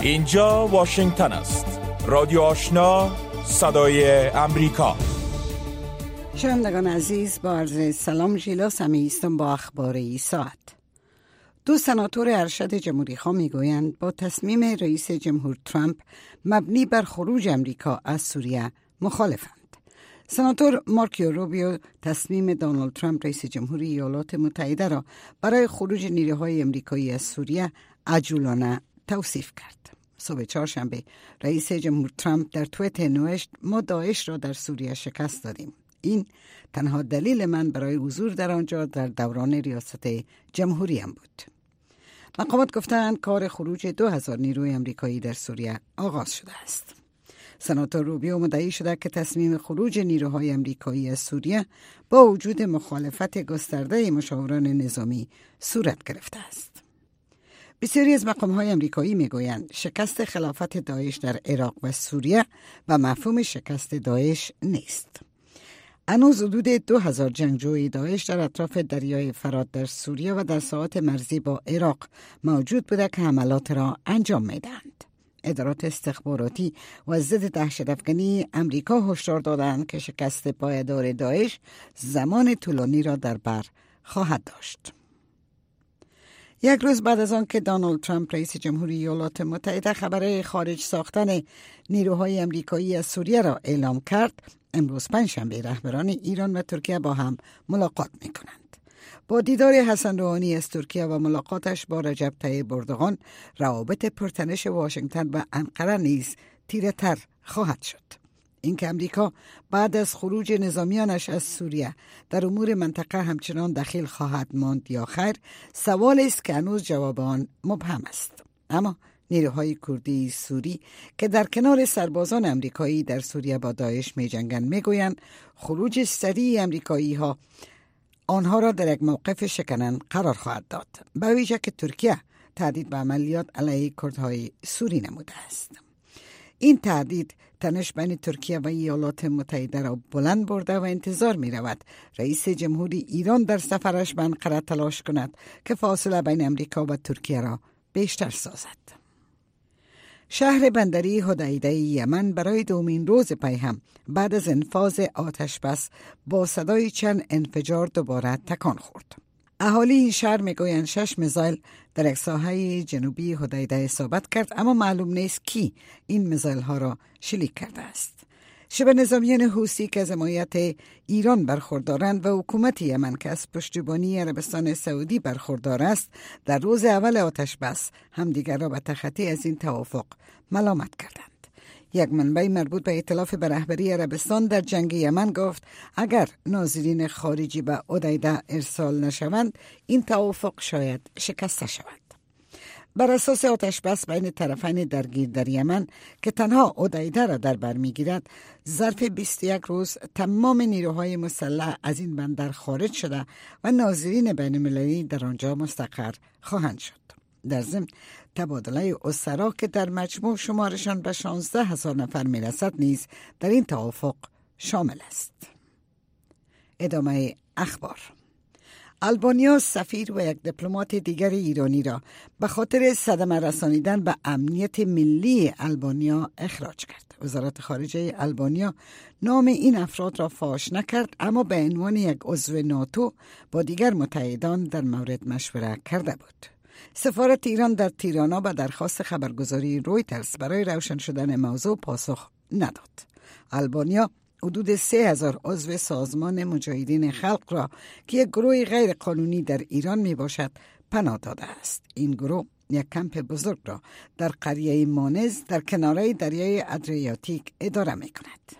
اینجا واشنگتن است. رادیو آشنا، صدای امریکا. شنوندگان عزیز، با عرض سلام ژیلا هستم با اخبار این ساعت. دو سناتور ارشد جمهوری خواه میگویند با تصمیم رئیس جمهور ترامپ مبنی بر خروج امریکا از سوریه مخالفند. سناتور مارکو روبیو تصمیم دونالد ترامپ رئیس جمهوری ایالات متحده را برای خروج نیروهای امریکایی از سوریه عجولانه توصیف کرد. صبح چهارشنبه رئیس جمهور ترامپ در توییتر نوشت: ما داعش را در سوریه شکست دادیم. این تنها دلیل من برای حضور در آنجا در دوران ریاست جمهوریم بود. مقامات گفتند کار خروج 2000 نیروی امریکایی در سوریه آغاز شده است. سناتور روبیو مدعی شده که تصمیم خروج نیروهای امریکایی از سوریه با وجود مخالفت گسترده مشاوران نظامی صورت گرفته است. بسیاری از مقام‌های امریکایی میگویند شکست خلافت داعش در عراق و سوریه و مفهوم شکست داعش نیست. هنوز حدود 2000 جنگجوی داعش در اطراف دریای فرات در سوریه و در ساحات مرزی با عراق موجود بوده که حملات را انجام میدهند. ادارات استخباراتی و ضد دهشت‌افکنی امریکا هشدار دادند که شکست پایدار داعش زمان طولانی را در بر خواهد داشت. یک روز بعد از آن که دونالد ترامپ رئیس جمهوری ایالات متحده خبر خارج ساختن نیروهای امریکایی از سوریه را اعلام کرد، امروز پنجشنبه رهبران ایران و ترکیه با هم ملاقات می‌کنند. با دیدار حسن روحانی از ترکیه و ملاقاتش با رجب طیب اردوغان، روابط پرتنش واشنگتن و انقره نیز تیره‌تر خواهد شد. اینکه امریکا بعد از خروج نظامیانش از سوریه در امور منطقه همچنان دخیل خواهد ماند یا خیر، سوال است که هنوز جواب آن مبهم است. اما نیروهای کردی سوری که در کنار سربازان امریکایی در سوریه با داعش می جنگند میگویند خروج سریع امریکایی ها آنها را در یک موقف شکنن قرار خواهد داد، به ویژه که ترکیه تهدید به عملیات علیه کردهای سوری نموده است. این تهدید تنش بین ترکیه و ایالات متحده را بلند برده و انتظار می رود رئیس جمهوری ایران در سفرش به انقره تلاش کند که فاصله بین امریکا و ترکیه را بیشتر سازد. شهر بندری حدیده یمن برای دومین روز پی هم بعد از انفاذ آتش بس با صدای چند انفجار دوباره تکان خورد. اهالی این شهر میگویند 6 میزایل در یک ساحه جنوبی حدیده اصابت کرد، اما معلوم نیست کی این میزایل ها را شلیک کرده است. شبه نظامیان حوثی که از حمایت ایران برخوردارند و حکومت یمن که از پشتیبانی عربستان سعودی برخوردار است، در روز اول آتش بس همدیگر را به تخطی از این توافق ملامت کردند. یک منبع مربوط به ائتلاف به رهبری عربستان در جنگ یمن گفت اگر ناظرین خارجی به حدیده ارسال نشوند، این توافق شاید شکسته شود. بر اساس آتش بس بین طرفین درگیر در یمن که تنها حدیده را در بر میگیرد، ظرف 21 روز تمام نیروهای مسلح از این بندر خارج شده و ناظرین بین المللی در آنجا مستقر خواهند شد. در ضمن تبادله اسرا که در مجموع شمارشان به 16,000 نفر میرسد نیز در این توافق شامل است. ادامه اخبار. آلبانیا سفیر و یک دیپلمات دیگر ایرانی را به خاطر صدمه رسانیدن به امنیت ملی آلبانیا اخراج کرد. وزارت خارجه آلبانیا نام این افراد را فاش نکرد، اما به عنوان یک عضو ناتو با دیگر متحدان در مورد مشوره کرده بود. سفارت ایران در تیرانا به درخواست خبرگزاری رویترز برای روشن شدن موضوع پاسخ نداد. آلبانیا حدود 3,000 عضو سازمان مجاهدین خلق را که یک گروه غیر قانونی در ایران می باشد پناه داده است. این گروه یک کمپ بزرگ را در قریه مانز در کناره دریای ادریاتیک اداره می کند.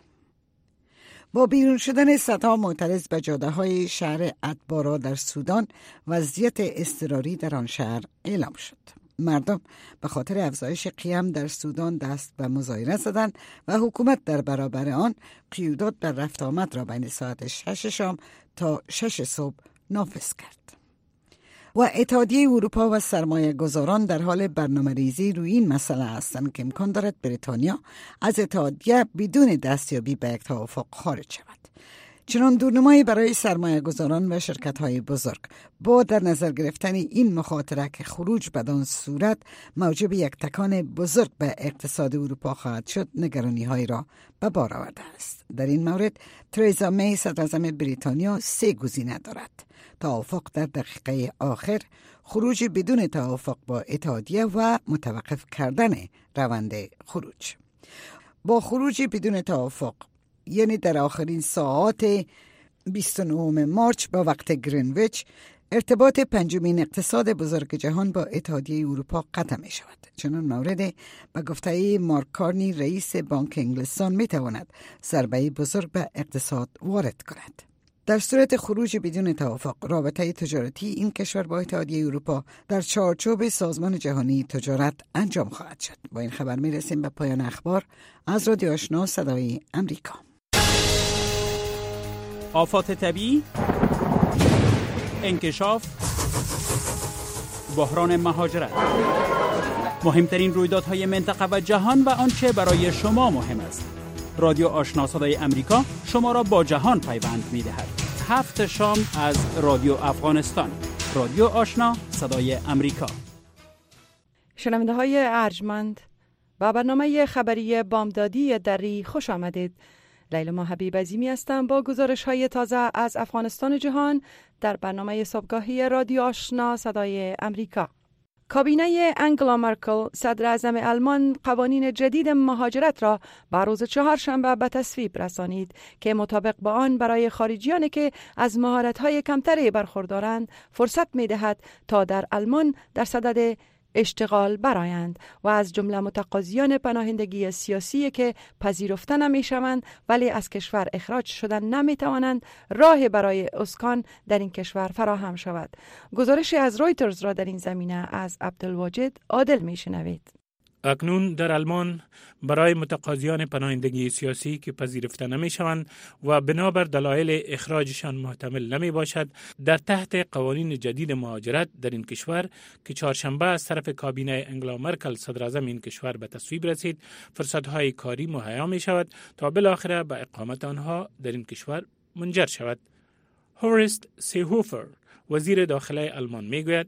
با بیرون شدن صدها معترض به جاده‌های شهر ادبارا در سودان، وضعیت اضطراری در آن شهر اعلام شد. مردم به خاطر افزایش قیام در سودان دست به مظاهره زدند و حکومت در برابر آن قیودات بر رفت آمد را بین ساعت 6 شام تا 6 صبح نافذ کرد. و اتحادیه اروپا و سرمایه گذاران در حال برنامه ریزی روی این مسئله هستند که امکان دارد بریتانیا از اتحادیه بدون دستیابی به یک توافق خارج شود. چنان دورنمایی برای سرمایه گذاران و شرکت های بزرگ با در نظر گرفتن این مخاطره که خروج بدان صورت موجب یک تکان بزرگ به اقتصاد اروپا خواهد شد، نگرانی های را به بار آورده است. در این مورد تریزا می صدراعظم بریتانیا 3 گزینه دارد: توافق در دقیقه آخر، خروج بدون توافق با اتحادیه و متوقف کردن روند خروج. با خروج بدون توافق، یعنی در آخرین ساعات 29 مارچ با وقت گرینویچ، ارتباط پنجمین اقتصاد بزرگ جهان با اتحادیه اروپا قطع می شود. چنان مورد به گفته مارک کارنی رئیس بانک انگلستان می تواند ضربه بزرگ به اقتصاد وارد کند. در صورت خروج بدون توافق، رابطه تجارتی این کشور با اتحادیه اروپا در چارچوب سازمان جهانی تجارت انجام خواهد شد. با این خبر می رسیم به پایان اخبار از رادیو آشنا صدای امریکا. آفات طبیعی، انکشاف، بحران مهاجرت، مهمترین رویدادهای منطقه و جهان و آنچه برای شما مهم است. رادیو آشنا صدای امریکا شما را با جهان پیوند می‌دهد. 7 شام از رادیو افغانستان. رادیو آشنا صدای امریکا. شنونده های ارجمند، با برنامه خبری بامدادی دری خوش آمدید. لیلا حبیب عظیمی هستم با گزارش های تازه از افغانستان جهان در برنامه صبحگاهی رادیو آشنا صدای امریکا. کابینه انگلا مرکل صدر اعظم آلمان قوانین جدید مهاجرت را به روز چهارشنبه به تصویب رسانید که مطابق با آن برای خارجیانی که از مهارت‌های کمتری برخوردارند فرصت می‌دهد تا در آلمان در صدد اشتغال برآیند و از جمله متقاضیان پناهندگی سیاسی که پذیرفته نمی‌شوند ولی از کشور اخراج شدن نمی‌توانند راه برای اسکان در این کشور فراهم شود. گزارش از رویترز را در این زمینه از عبدالواجد عادل می‌شنوید. اکنون در آلمان برای متقاضیان پناهندگی سیاسی که پذیرفته نمی‌شوند و بنابر دلایل اخراجشان محتمل نمی‌باشد، در تحت قوانین جدید مهاجرت در این کشور که چهارشنبه از طرف کابینه انگلا مرکل صدراعظم این کشور به تصویب رسید، فرصت‌های کاری مهیا می‌شود تا بالاخره به اقامت آنها در این کشور منجر شود. هورست سیهوفر وزیر داخله آلمان می‌گوید: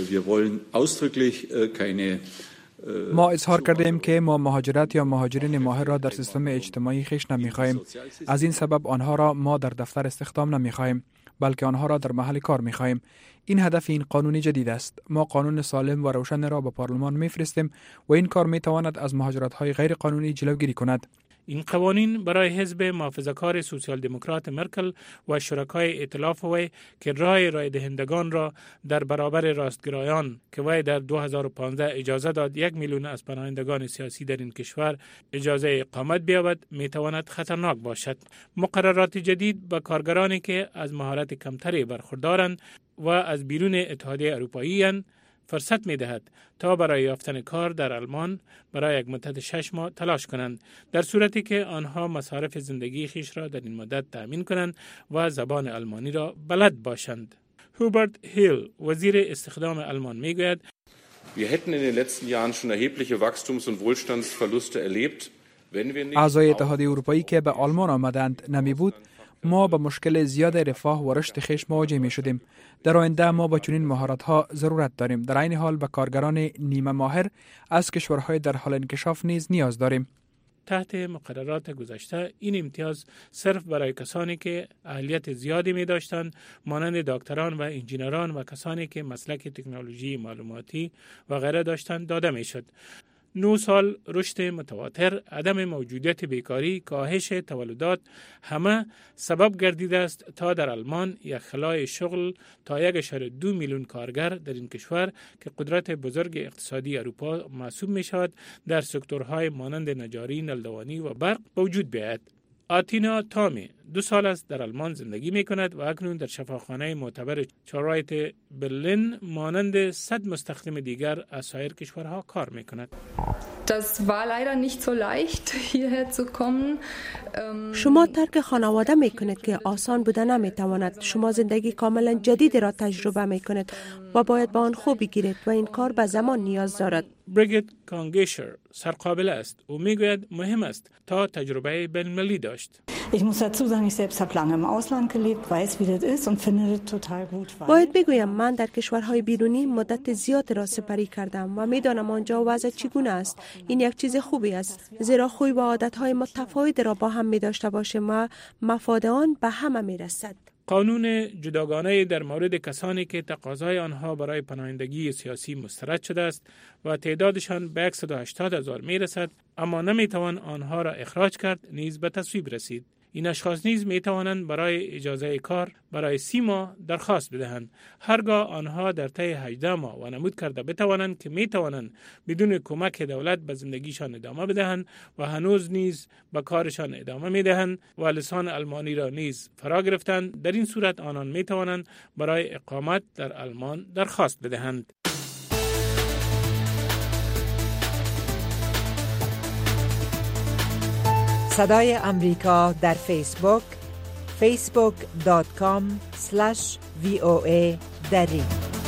ما اظهار کردیم که ما مهاجرت یا مهاجرین ماهر را در سیستم اجتماعی خویش نمی‌خواهیم. از این سبب آنها را ما در دفتر استخدام نمی‌خواهیم، بلکه آنها را در محل کار می‌خواهیم. این هدف این قانون جدید است. ما قانون سالم و روشن را به پارلمان می‌فرستیم و این کار می‌تواند از مهاجرت‌های غیر قانونی جلوگیری کند. این قوانین برای حزب محافظه‌کار سوسیال دموکرات مرکل و شرکای ائتلاف وی که رای دهندگان را در برابر راستگرایان که وی در 2015 اجازه داد 1 میلیون از پناهندگان سیاسی در این کشور اجازه اقامت بیابد میتواند خطرناک باشد. مقررات جدید به کارگرانی که از مهارت کمتری برخوردارند و از بیرون اتحادیه اروپایی اند فرصت می دهد تا برای یافتن کار در آلمان برای یک مدت 6 ماه تلاش کنند، در صورتی که آنها مصارف زندگی خیش را در این مدت تأمین کنند و زبان آلمانی را بلد باشند. هوبرت هیل وزیر استخدام آلمان می گوید: Wir hätten in den letzten Jahren schon erhebliche Wachstums- und Wohlstandsverluste erlebt, wenn wir nicht اعضای اتحادیه اروپایی که به آلمان آمدند نمی بود، ما با مشکل زیاد رفاه و رشد خویش مواجه می شدیم. در آینده ما با چنین مهارت‌ها ضرورت داریم. در این حال به کارگران نیمه ماهر از کشورهای در حال انکشاف نیز نیاز داریم. تحت مقررات گذشته این امتیاز صرف برای کسانی که اهلیت زیادی می داشتند مانند دکتران و انجینران و کسانی که مسلک تکنولوژی معلوماتی و غیره داشتند داده می شد. 9 سال رشد متواتر، عدم موجودیت بیکاری، کاهش تولدات همه سبب گردیده است تا در آلمان یک خلای شغل تا 1.2 میلیون کارگر در این کشور که قدرت بزرگ اقتصادی اروپا محسوب می شود در سکتورهای مانند نجاری، نلدوانی و برق وجود بیاید. آتینا تامی 2 سال است در آلمان زندگی می کند و اکنون در شفاخانه معتبر چارایت برلین مانند 100 مستخدم دیگر از سایر کشورها کار می کند. شما ترک خانواده می کنید که آسان بوده نمی تواند. شما زندگی کاملا جدید را تجربه می کنید و باید با آن خوب بگیرید و این کار به زمان نیاز دارد. بریگیت کانگیشر سرقابل است و می گوید مهم است تا تجربه بین‌المللی داشت. باید بگویم من در کشورهای بیرونی مدت زیاد را سپری کردم و میدانم آنجا وضع چگونه است. این یک چیز خوبی است، زیرا خوی و عادتهای متفاوت را با هم می داشته باشیم و مفاد آن به همه می رسد. قانون جداگانه در مورد کسانی که تقاضای آنها برای پناهندگی سیاسی مسترد شده است و تعدادشان به 180,000 می رسد، اما نمی توان آنها را اخراج کرد، نیز به تصویب رسید. این اشخاص نیز می توانند برای اجازه کار برای 30 ماه درخواست بدهند. هرگاه آنها در طی 18 ماه و نمود کرده بتوانند که می توانند بدون کمک دولت به زندگیشان ادامه بدهند و هنوز نیز به کارشان ادامه می دهند و لسان آلمانی را نیز فرا گرفتند، در این صورت آنان می توانند برای اقامت در آلمان درخواست بدهند. صدای امریکا در فیسبوک facebook.com/VOA دری.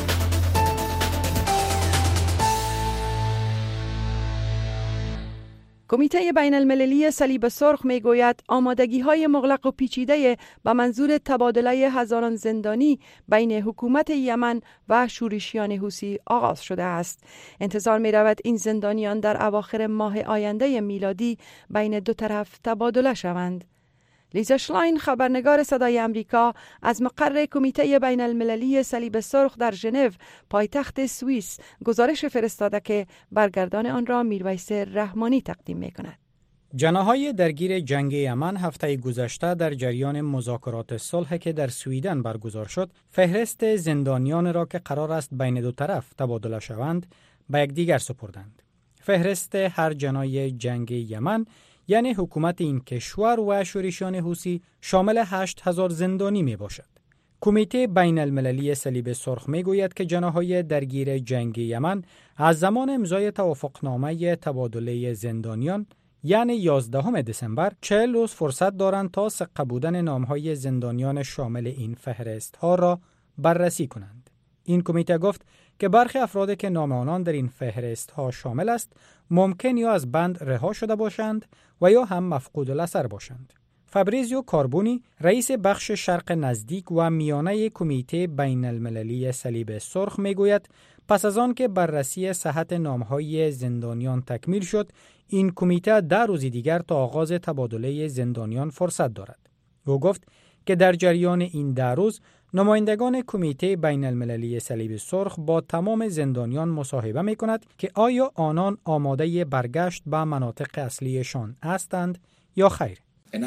کمیته بین المللی صلیب سرخ می گوید آمادگی‌های مغلق و پیچیده به منظور تبادله هزاران زندانی بین حکومت یمن و شورشیان حوثی آغاز شده است. انتظار می رود این زندانیان در اواخر ماه آینده میلادی بین دو طرف تبادله شوند. لیزا شلاین، خبرنگار صدای امریکا، از مقر کمیته بین المللی صلیب سرخ در ژنو، پایتخت سوئیس، گزارش فرستاده که برگردان آن را میرویس رحمانی تقدیم می‌کند. جناح‌های درگیر جنگ یمن هفته گذشته در جریان مذاکرات صلح که در سویدن برگزار شد، فهرست زندانیان را که قرار است بین دو طرف تبادله شوند، به یکدیگر سپردند. فهرست هر جناح جنگ یمن، یعنی حکومت این کشور و شورشیان حوثی، شامل 8,000 زندانی می باشد. کمیته بین المللی صلیب سرخ می گوید که جناح‌های درگیر جنگ یمن از زمان امضای توافقنامه تبادله زندانیان، یعنی 11 دسامبر، 40 روز فرصت دارند تا ثقه بودن نام‌های زندانیان شامل این فهرست ها را بررسی کنند. این کمیته گفت که برخی افرادی که نام آنان در این فهرست ها شامل است ممکن یا از بند رها شده باشند و یا هم مفقود الاثر باشند. فابریزیو کاربونی، رئیس بخش شرق نزدیک و میانه کمیته بین المللی صلیب سرخ میگوید پس از آن که بررسی صحت نام‌های زندانیان تکمیل شد، این کمیته 10 روز دیگر تا آغاز تبادله زندانیان فرصت دارد. او گفت که در جریان این 10 روز نمایندگان کمیته بین المللی صلیب سرخ با تمام زندانیان مصاحبه می کند که آیا آنان آماده برگشت به مناطق اصلیشان هستند یا خیر.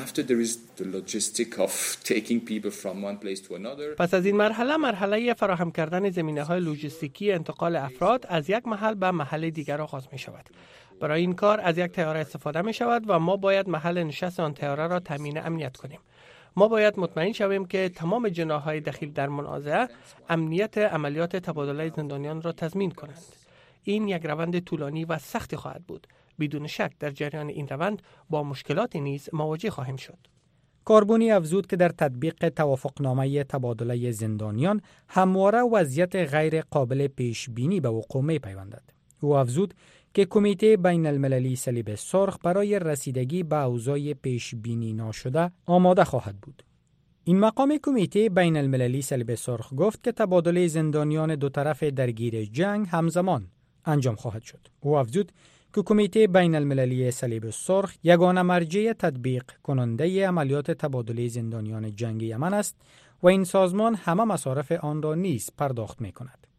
پس از این مرحله فراهم کردن زمینه‌های لوجستیکی انتقال افراد از یک محل به محل دیگر آغاز می شود. برای این کار از یک طیاره استفاده می شود و ما باید محل نشست آن طیاره را تامین امنیت کنیم. ما باید مطمئن شویم که تمام جناح‌های دخیل در منازعه امنیت عملیات تبادله زندانیان را تضمین کنند. این یک روند طولانی و سختی خواهد بود. بدون شک در جریان این روند با مشکلات نیز مواجه خواهیم شد. کاربونی افزود که در تطبیق توافقنامه تبادله زندانیان همواره وضعیت غیر قابل پیش بینی به وقوع می‌پیوندد. او افزود که کمیته بین المللی صلیب سرخ برای رسیدگی به اوضاع پیش بینی ناشده آماده خواهد بود. این مقام کمیته بین المللی صلیب سرخ گفت که تبادله زندانیان دو طرف درگیر جنگ همزمان انجام خواهد شد. او افزود که کمیته بین المللی صلیب سرخ یگانه مرجع تطبیق کننده عملیات تبادله زندانیان جنگ یمن است و این سازمان همه مصارف آن را نیز پرداخت می کند.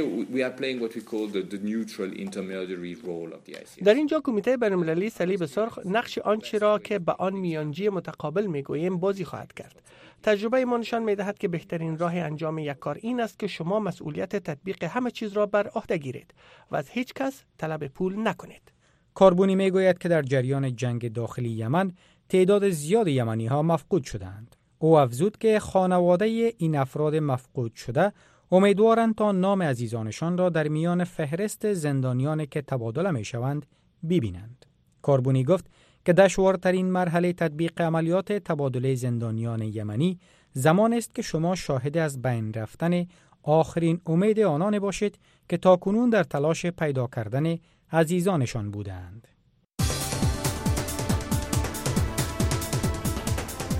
در اینجا کمیته بین المللی صلیب سرخ نقش آنچه را که به آن میانجی متقابل میگوییم بازی خواهد کرد. تجربه ما نشان میدهد که بهترین راه انجام یک کار این است که شما مسئولیت تطبیق همه چیز را بر عهده گیرید و از هیچ کس طلب پول نکنید. کاربونی میگوید که در جریان جنگ داخلی یمن تعداد زیاد یمنی ها مفقود شدند. او افزود که خانواده این افراد مفقود شده امیدوارند تا نام عزیزانشان را در میان فهرست زندانیانی که تبادله می شوند ببینند. کاربونی گفت که دشوارترین مرحله تطبیق عملیات تبادله زندانیان یمنی زمان است که شما شاهد از بین رفتن آخرین امید آنان باشید که تاکنون در تلاش پیدا کردن عزیزانشان بودند.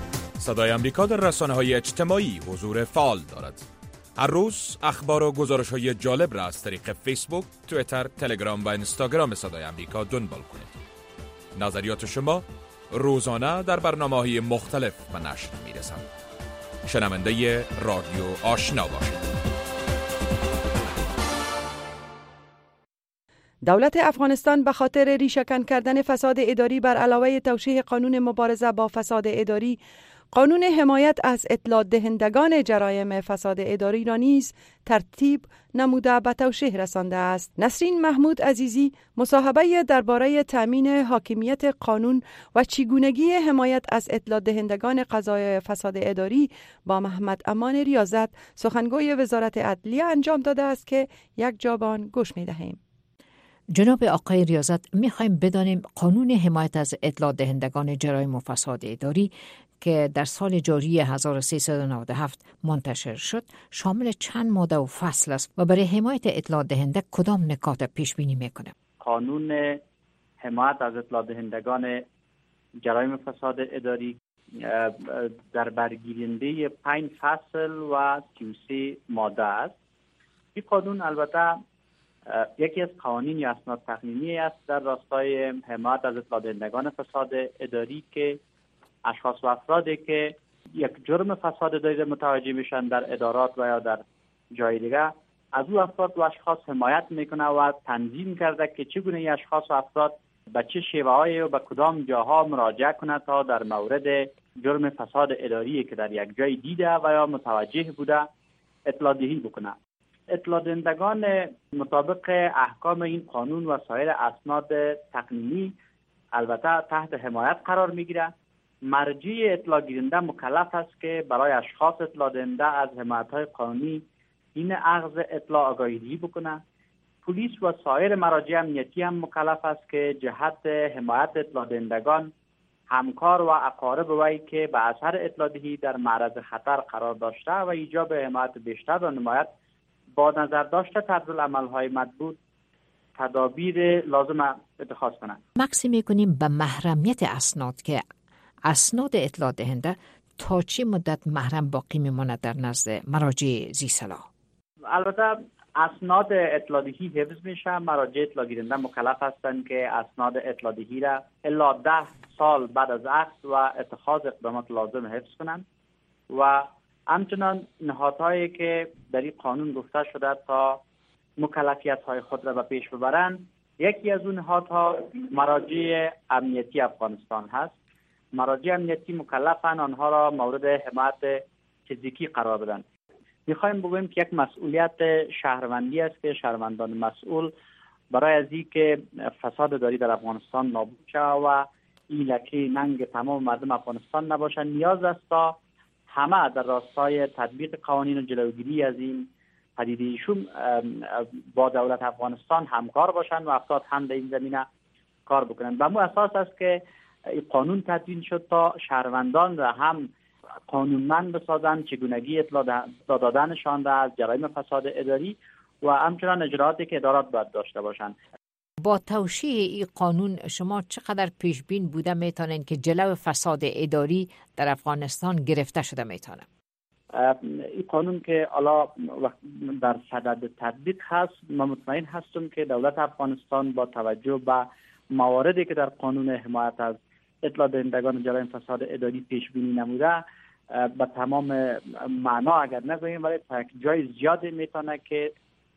صدای امریکا در رسانه‌های اجتماعی حضور فعال دارد. هر روز اخبار و گزارش‌های جالب را از طریق فیسبوک، توییتر، تلگرام و اینستاگرام صدای امریکا دنبال کنید. نظریات شما روزانه در برنامه‌های مختلف به نشر می‌رسند. شنونده رادیو آشنا باشید. دولت افغانستان به خاطر ریشه‌کن کردن فساد اداری بر علاوه توشیح قانون مبارزه با فساد اداری، قانون حمایت از اطلاع دهندگان جرایم فساد اداری را نیز ترتیب نموده به توشیح رسانده است. نسرین محمود عزیزی مصاحبه درباره تامین حاکمیت قانون و چگونگی حمایت از اطلاع دهندگان قضای فساد اداری با محمد امان ریاضت، سخنگوی وزارت عدلیه انجام داده است که یک جا به آن گوش می‌دهیم. جناب آقای ریاضت، می‌خوایم بدانیم قانون حمایت از اطلاع دهندگان جرایم و فساد اداری که در سال جاری 1397 منتشر شد شامل چند ماده و فصل است و برای حمایت اطلاع دهنده کدام نکات پیش بینی میکنه؟ قانون حمایت از اطلاع دهندگان جرایم فساد اداری در برگیرنده 5 فصل و 33 ماده است. این قانون البته یکی از قوانین یا اسناد تقنینی است در راستای حمایت از اطلاع دهندگان فساد اداری که اشخاص و افرادی که یک جرم فساد اداری متوجه میشن در ادارات و یا در جای دیگه، از او افراد و اشخاص حمایت میکنه و تنظیم کرده که چگونه این اشخاص و افراد به چه شیوه‌ای و به کدام جاها مراجعه کنند تا در مورد جرم فساد اداری که در یک جای دیده و یا متوجه بوده اطلاع دهی بکنه. اطلاع دهندگان مطابق احکام این قانون و سایر اسناد تقنینی البته تحت حمایت قرار میگیره. مرجع اطلاع گیرنده مکلف است که برای اشخاص اطلاع دهنده از حمایت‌های قانونی این اخذ اطلاع آگاهی دهی بکنه. پلیس و سایر مراجع امنیتی هم مکلف است که جهت حمایت اطلاع دهندگان همکار و اقارب وی که به اثر اطلاع دهی در معرض خطر قرار داشته و ایجاب حمایت بیشتر را نماید، با نظر داشته طرزالعمل‌های مطلوب تدابیر لازم اتخاذ کنند. مکسی میکنیم به محرمیت اسناد که اسناد اطلاع دهنده تا چه مدت محرم باقی میماند در نزد مراجع ذی صلاح؟ البته اسناد اطلاع دهی حفظ میشه. مراجع اطلاع گیرنده مکلف هستند که اسناد اطلاع دهی را الا 10 سال بعد از اخذ و اتخاذ اقدامات لازم حفظ کنند و همچنان نهادهایی که در این قانون گفته شده تا مکلفیت‌های خود را به پیش ببرند، یکی از اون نهادها مراجع امنیتی افغانستان هست. مراجع امنیتی مکلفن آنها را مورد حمایت فیزیکی قرار بدن. میخوایم بگوییم که یک مسئولیت شهروندی است که شهروندان مسئول برای از این که فساد اداری در افغانستان نابود شود و این لکه ننگ تمام مردم افغانستان نباشند، نیاز است تا همه در راستای تطبیق قوانین و جلوگیری از این پدیده ایشون با دولت افغانستان همکار باشند و افراد هم در این زمینه کار بکنند. و مو اساس است که این قانون تدوین شد تا شهروندان را هم قانونمند بسازند، چگونگی اطلاع دادنشان را از جرایم فساد اداری و همچنان اجراءاتی که ادارات باید داشته باشند. با توشیح این قانون شما چقدر پیش بین بوده میتونین که جلو فساد اداری در افغانستان گرفته شده میتونه؟ این قانون که حالا در صدد تطبیق هست، من مطمئن هستم که دولت افغانستان با توجه به مواردی که در قانون حمایت از اطلاع دهندگان جرایم فساد اداری پیش بینی نموده، به تمام معنا اگر نگوییم ولی تا یک جای زیادی میتونه که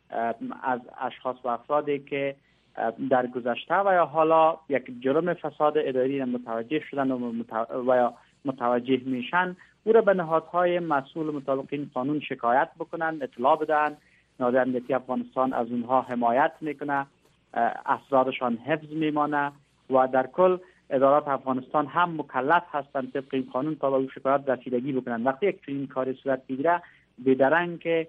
از اشخاص و افرادی که در گذشته و یا حالا یک جرم فساد اداری متوجه شدن و یا متوجه میشن، او را به نهادهای مسئول مطابق این قانون شکایت بکنن، اطلاع بدن. نهاد امنیتی افغانستان از اونها حمایت میکنه، اسرارشان حفظ میمانه و در کل ادارات افغانستان هم مکلف هستند طبق این قانون تا به او شکایت رسیدگی بکنن. وقتی یک چنین کاری صورت بگیره، بی‌درنگ که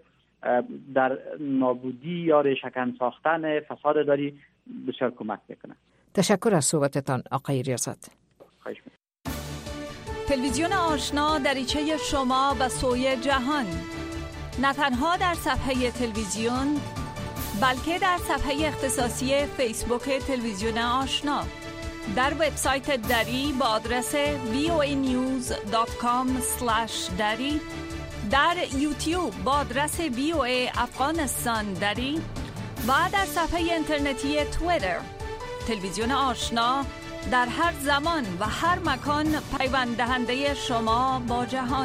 در نابودی یا ریشه‌کن ساختن فساد اداری بسیار کمک میکنه. تشکر از صحبتتان آقای ریاضت. خواهش می‌کنم. تلویزیون آشنا دریچه شما و سوی جهان، نه تنها در صفحه تلویزیون بلکه در صفحه اختصاصی فیسبوک تلویزیون آشنا. در وبسایت دری با آدرس voanews.com/dari، در یوتیوب با آدرس VOA افغانستان دری و در صفحه اینترنتی توییتر. تلویزیون آشنا در هر زمان و هر مکان پیوند دهنده شما با جهان.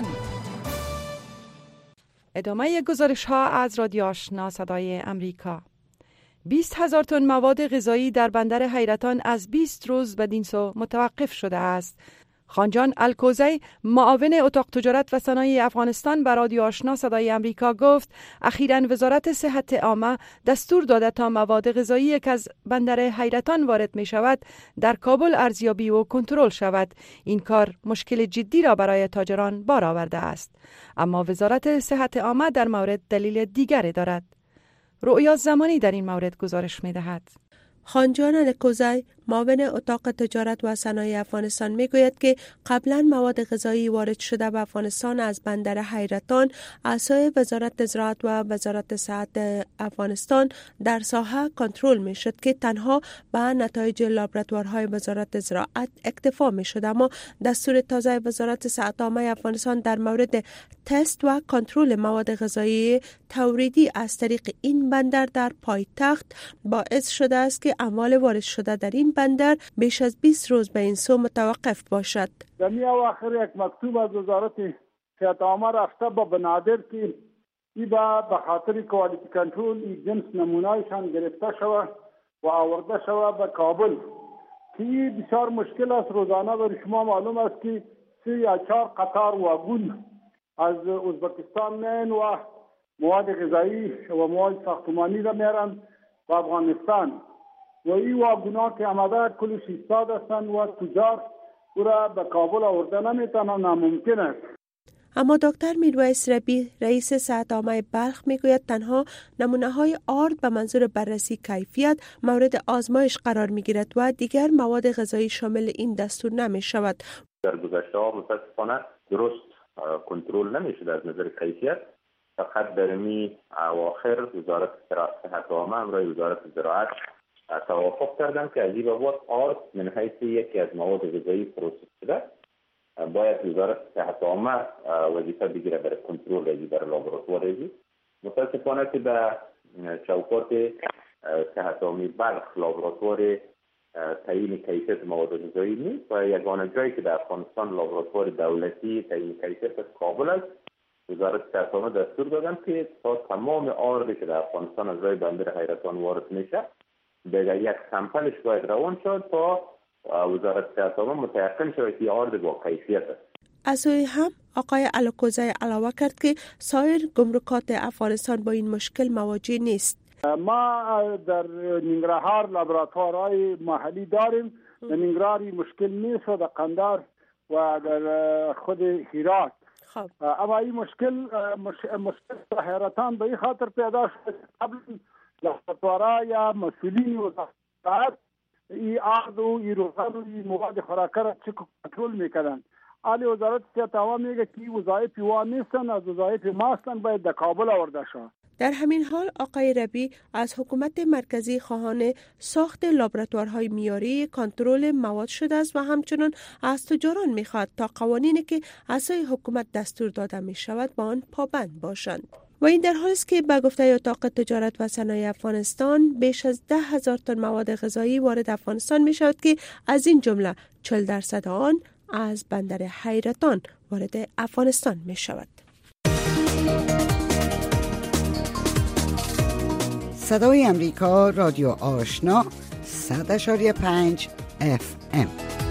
ادامه گزارش ها از رادیو آشنا صدای امریکا. 20,000 تن مواد غذایی در بندر حیرتان از 20 روز بدین سو متوقف شده است. خانجان الکوزی، معاون اتاق تجارت و صنایع افغانستان، به رادیو آشنا صدای امریکا گفت اخیراً وزارت صحت عامه دستور داده تا مواد غذایی که از بندر حیرتان وارد می شود در کابل ارزیابی و کنترل شود. این کار مشکل جدی را برای تاجران بار آورده است. اما وزارت صحت عامه در مورد دلیل دیگری دارد. رؤیا زمانی در این مورد گزارش می دهد. خانجان الکوزی، معاون اتاق تجارت و صنایع افغانستان میگوید که قبلا مواد غذایی وارد شده به افغانستان از بندر حیرتان اعضای وزارت زراعت و وزارت صحت افغانستان در ساحه کنترل میشد که تنها به نتایج لابراتوارهای وزارت زراعت اکتفا میشد. اما دستور تازه وزارت صحت عامه افغانستان در مورد تست و کنترل مواد غذایی تولیدی از طریق این بندر در پایتخت باعث شده است که اموال وارد شده در این بندر بیش از 20 روز به این سو متوقف باشد. در اواخر یک مکتوب از وزارت صحت عامه رفته به بنادر که این به خاطر کوالیتی کنترل این جنس نمونه‌شان گرفته شود و آورده شود به کابل که بسیار مشکل است. روزانه بر شما معلوم است که 3 یا 4 قطار واگون از ازبکستان میان و مواد غذایی و مواد ساختمانی را میارن به افغانستان و این واگونا که آمده کلش ایستاد هستند و تجار او را به کابل آورده نمیتونن، ناممکن است. اما دکتر میرویس ربی، رئیس صحت عامه بلخ، میگوید تنها نمونه‌های آرد به منظور بررسی کیفیت مورد آزمایش قرار میگیرد و دیگر مواد غذایی شامل این دستور نمیشود. در گذشته متاسفانه درست کنترل نمیشد از نظر کیفیت. فقط در می اواخر وزارت صحت عامه همراه وزارت زراعت توافق کردن که از این بابت آرد من حیث یکی از مواد غذایی پروسس شده باید وزارت صحت عامه وظیفه بگیره برای کنترل ازی در لابراتوار ازی. متاسفانه که به چوکات صحت عامه بلخ لابراتوار تعیین کیفیت مواد غذایی نیست و یگانه جایی که در افغانستان لابراتوار دولتی تعیین کیفیت از کابل است. وزارت صحت عامه دستور دادن که تا تمام آردی که در افغانستان از راه بندر حیرتان وارد میشه دیگر یک سمپلش باید روان شد تا وزارت صحت عامه متيقن شود که آرد با کیفیت است. از سوی هم آقای الکوزی علاوه کرد که سایر گمرکات افغانستان با این مشکل مواجه نیست. ما در ننگرهار لابراتوارهای محلی داریم. در ننگرهار مشکل نیست و در قندهار و در خود هرات. اما این مشکل حیرتان به این خاطر پیدا شد قبل لابراتوارها یا مسئولین وزارت این آرد و این روغن و این مواد خوراکه را چک کنترل میکردن. حالی وزارت صحت عامه میگه که وظایف ما نیستن، از وظایف ما هستن، باید در کابل آورده شود. در همین حال آقای ربی از حکومت مرکزی خواهان ساخت لابراتوارهای معیاری کنترل مواد شده است و همچنان از تجاران میخواد تا قوانینی که اعضای حکومت دستور داده می شود با آن پابند باشند. و این در حالی است که به گفته اتاق تجارت و صنایع افغانستان بیش از 10,000 تن مواد غذایی وارد افغانستان می شود که از این جمله 40% آن از بندر حیرتان وارد افغانستان می شود. صدای امریکا، رادیو آشنا، 100.5 FM.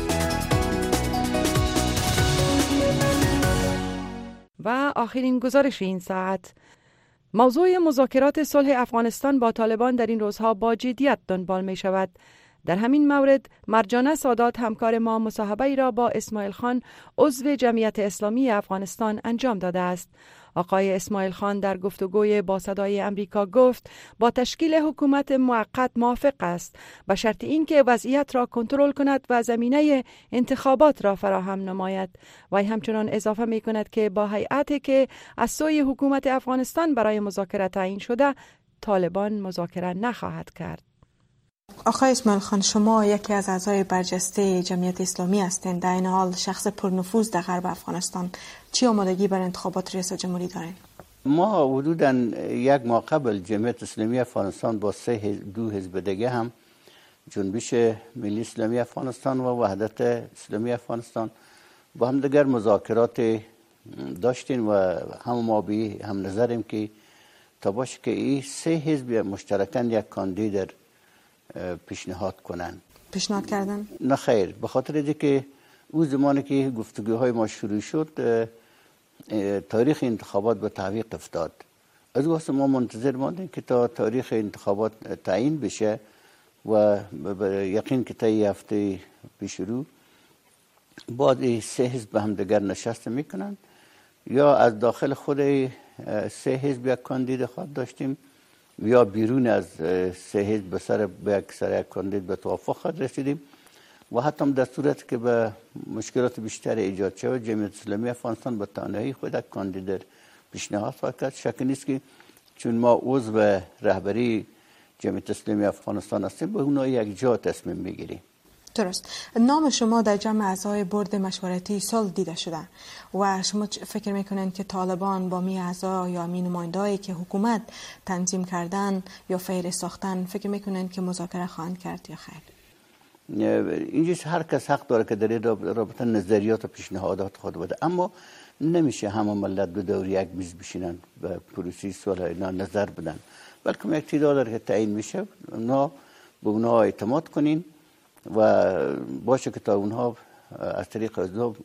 و آخرین گزارش این ساعت، موضوع مذاکرات صلح افغانستان با طالبان در این روزها با جدیت دنبال می شود. در همین مورد مرجانه سادات همکار ما مصاحبه ای را با اسماعیل خان عضو جمعیت اسلامی افغانستان انجام داده است. آقای اسماعیل خان در گفتگوی با صدای امریکا گفت با تشکیل حکومت موقت موافق است به شرط اینکه وضعیت را کنترل کند و زمینه انتخابات را فراهم نماید. و همچنان اضافه می کند که با هیئتی که از سوی حکومت افغانستان برای مذاکره تعیین شده طالبان مذاکره نخواهد کرد. آقای اسماعیل خان، شما یکی از اعضای برجسته جمعیت اسلامی هستین، در این حال شخص پرنفوذ در غرب افغانستان، چی آمادگی برای انتخابات ریاست جمهوری دارین؟ ما حدوداً یک ماه قبل جمعیت اسلامی افغانستان با دو حزب دیگه هم، جنبش ملی اسلامی افغانستان و وحدت اسلامی افغانستان، با هم دیگر مذاکرات داشتیم و ما به هم نظریم که تا باشه که این سه حزب مشترکاً یک کاندید پیشنهاد کنن. پیشنهاد کردن؟ نه خیر، به خاطر اینکه اون زمانی که گفتگوهای ما شروع شد تاریخ انتخابات به تعویق افتاد. از واسه ما منتظر ماندیم که تا تاریخ انتخابات تعیین بشه و یقین که تا یه هفته پیش رو بعد سه حزب به هم دیگر نشست میکنن، یا از داخل خود سه حزب یک کاندید خواهد داشتیم یا بیرون از سه حزب به یک کاندید به توافق خواهد رسیدیم و حتی در صورت که به مشکلات بیشتر ایجاد شود جمعیت اسلامی افغانستان به تنهایی خود یک کاندید پیشنهاد خواهد کرد. شک نیست که چون ما عضو رهبری جمعیت اسلامی افغانستان هستیم به اونها یک جا تصمیم میگیریم. درست. نام شما در جمع اعضای بورد مشورتی صلح دیده شده و شما فکر میکنین که طالبان با می اعضا یا می نمایندهایی که حکومت تنظیم کردن یا فهرست ساختن فکر میکنین که مذاکره خواهند کرد یا خیر؟ اینجاست هر کس حق داره که در این رابطه نظریات و پیشنهادات خود بده، اما نمیشه همه ملت به دور یک میز بشینن به پروسه صلح اینا نظر بدن، بلکه یک تعداد که تعیین میشه اونا به اونها اعتماد کنین و باشه که تا اونها از طریق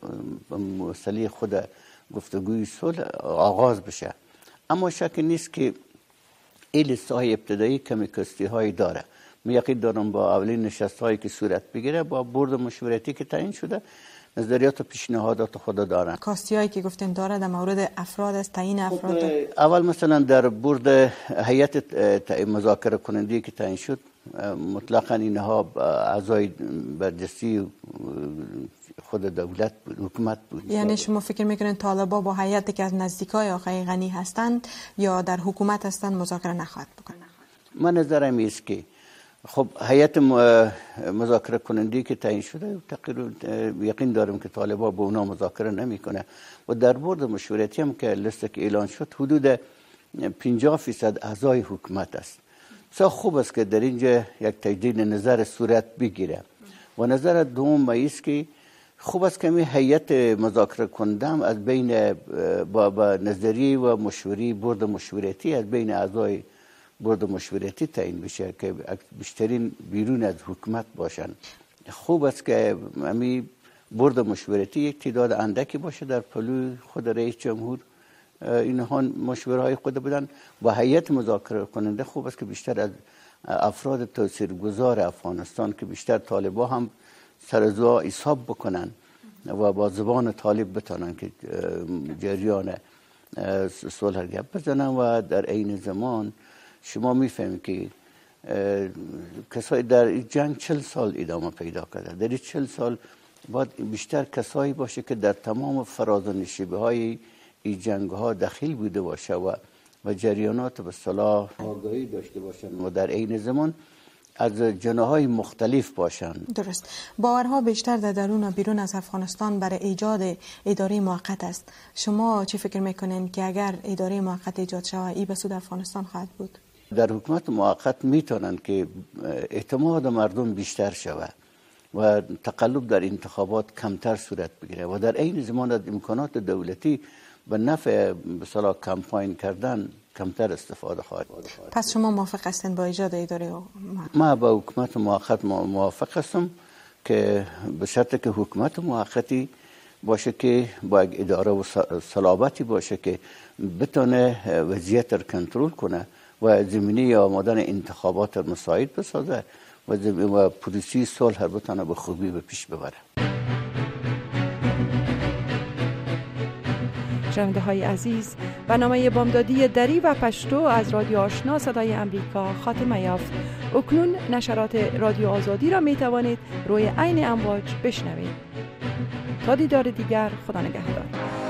مسئله خود گفتگوی صلح آغاز بشه. اما شک نیست که این لیست های ابتدایی کمی کستی هایی داره. من یقین دارم با اولین نشست هایی که صورت بگیره با بورد مشورتی که تعیین شده نظریات و پیشنهادات خود دارن. کاستی هایی که گفتین داره در مورد افراد از تعیین افراد اول مثلا در بورد هیئت مذاکره کننده که تعیین شد مطلقاً اینها اعضای برجسته خود دولت بود، حکومت بود. یعنی شما فکر میکنین طالبا با هیئتی که از نزدیکای آقای غنی هستند یا در حکومت هستند مذاکره نخواهد بکنه؟ من نظرم است که خب هیئت مذاکره کننده که تعیین شده تقریبا یقین دارم که طالبا با اونا مذاکره نمیکنه و در بورد مشورتی هم که لیست که اعلان شد حدود 50% اعضای حکومت است. خوب است که در اینجا یک تجدید نظر صورت بگیره و نظر دوم است که خوب است که می هیئت مذاکره کننده هم از بین با نظریه و مشوری بورد مشورتی از بین اعضای بورد مشورتی تعیین بشه که بیشترین بیرون از حکومت باشن. خوب است که می بورد مشورتی یک تعداد اندکی باشه در پلوی خود رئیس جمهور اینها مشوره های خود بدن و هیئت مذاکره کننده خوب است که بیشتر از افراد تاثیرگذار افغانستان که بیشتر طالبا هم سرزا حساب بکنن و با زبان طالب بتانن که جریان صلح گپ بزنن و در عین زمان شما میفهمید که کسایی در جنگ 40 سال ادامه پیدا کرده. در این 40 سال باید بیشتر کسایی باشه که در تمام فراز و نشیبه های این جنگ ها دخیل بوده باشه و جریانات به اصطلاح آگاهی داشته باشن و در عین زمان از جناح‌های مختلف باشن. درست. باورها بیشتر در درون و بیرون از افغانستان برای ایجاد اداره موقت است. شما چی فکر میکنین که اگر اداره موقت ایجاد شود این به سود افغانستان خواهد بود؟ در حکومت موقت میتونن که اعتماد مردم بیشتر شود و تقلب در انتخابات کمتر صورت بگیره و در عین زمان از امکانات دولتی به نفع به صلاح کمپاین کردن کمتر استفاده خواهد. پس شما موافق هستین با ایجاد اداره؟ ما با حکومت موقت موافق هستم که به شرط که حکومت موقتی باشه که با یک اداره و صلابتی باشه که بتونه وضعیت را کنترل کنه و زمینه آمادن انتخابات را مساعد بسازه و پروسه صلح بتونه به خوبی به پیش ببره. شنونده های عزیز، برنامه بامدادی دری و پشتو از رادیو آشنا صدای امریکا خاتمه یافت. اکنون نشرات رادیو آزادی را می توانید روی عین امواج بشنوید. تا دیدار دیگر، خدا نگهدار.